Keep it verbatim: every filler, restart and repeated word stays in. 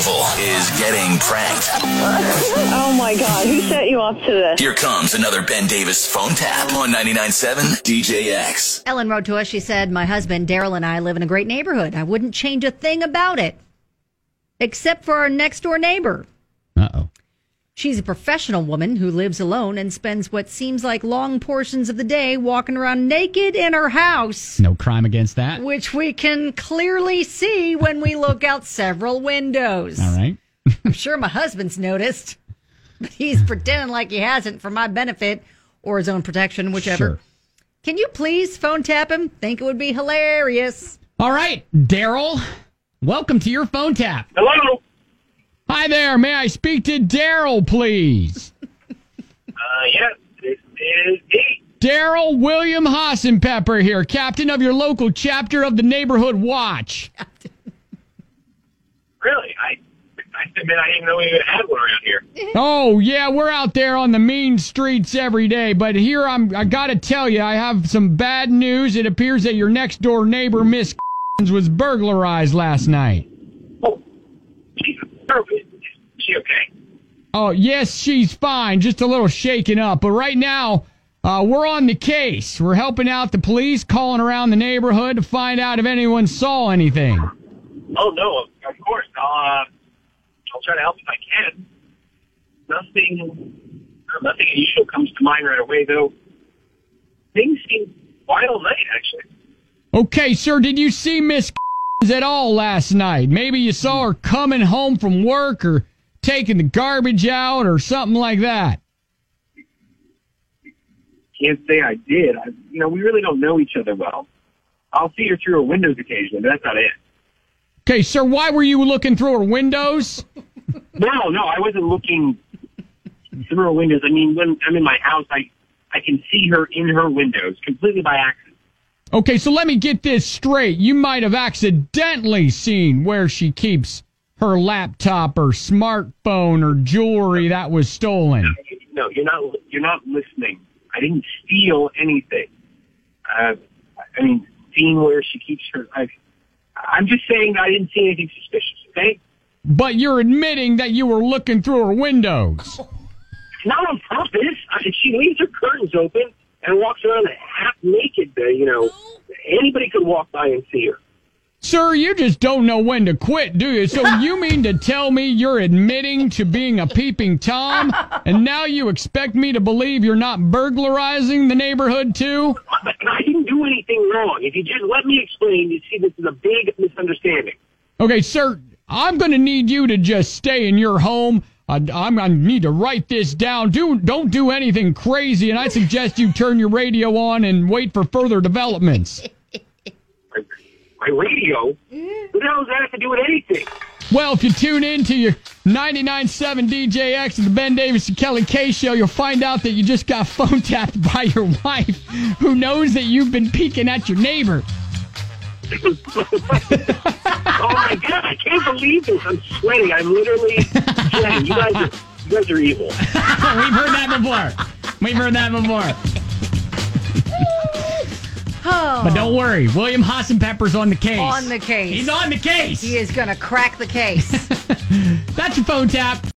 Oval is getting pranked. Oh my God, who set you up to this? Here comes another Ben Davis phone tap on ninety-nine point seven D J X. Ellen wrote to us. She said, my husband, Daryl, and I live in a great neighborhood. I wouldn't change a thing about it, except for our next door neighbor. Uh-oh. She's a professional woman who lives alone and spends what seems like long portions of the day walking around naked in her house. No crime against that. Which we can clearly see when we look out several windows. All right. I'm sure my husband's noticed, but he's pretending like he hasn't for my benefit or his own protection, whichever. Sure. Can you please phone tap him? Think it would be hilarious. All right, Daryl, welcome to your phone tap. Hello. Hi there. May I speak to Daryl, please? Uh, yes, this is Dee. Daryl William Hassenpepper here, captain of your local chapter of the Neighborhood Watch. Really? I, I admit I didn't know we even had one around here. Oh, yeah, we're out there on the mean streets every day, but here I'm, I gotta tell you, I have some bad news. It appears that your next door neighbor, Miss was burglarized last night. Oh, Jesus. Is she okay? Oh, yes, she's fine. Just a little shaken up. But right now, uh, we're on the case. We're helping out the police, calling around the neighborhood to find out if anyone saw anything. Oh, no, of course. I'll, uh, I'll try to help if I can. Nothing, nothing unusual comes to mind right away, though. Things seem quiet all night, actually. Okay, sir, did you see Miss at all last night? Maybe you saw her coming home from work or taking the garbage out or something like that. Can't say I did. I, you know, we really don't know each other well. I'll see her through her windows occasionally, but that's not it. Okay, sir, why were you looking through her windows? No, no, I wasn't looking through her windows. I mean, when I'm in my house, I, I can see her in her windows completely by accident. Okay, so let me get this straight. You might have accidentally seen where she keeps her laptop or smartphone or jewelry that was stolen. No, you're not. You're not listening. I didn't steal anything. Uh, I mean, seeing where she keeps her. I, I'm just saying I didn't see anything suspicious. Okay. But you're admitting that you were looking through her windows. Not on purpose. I mean, she leaves her curtains open and walks around half naked. Uh, you know, anybody could walk by and see her. Sir, you just don't know when to quit, do you? So you mean to tell me you're admitting to being a peeping Tom, and now you expect me to believe you're not burglarizing the neighborhood, too? I didn't do anything wrong. If you just let me explain, you see this is a big misunderstanding. Okay, sir, I'm going to need you to just stay in your home. I, I'm going to need to write this down. Do, don't do anything crazy, and I suggest you turn your radio on and wait for further developments. My radio? What the hell does that have to do with anything? Well, if you tune in to your ninety-nine point seven D J X and the Ben Davis and Kelly K Show, you'll find out that you just got phone tapped by your wife, who knows that you've been peeking at your neighbor. Oh, my God. I can't believe this. I'm sweating. I'm literally sweating. You guys are, you guys are evil. We've heard that before. We've heard that before. Oh. But don't worry, William Hassenpepper's on the case. On the case. He's on the case. He is going to crack the case. That's your phone tap.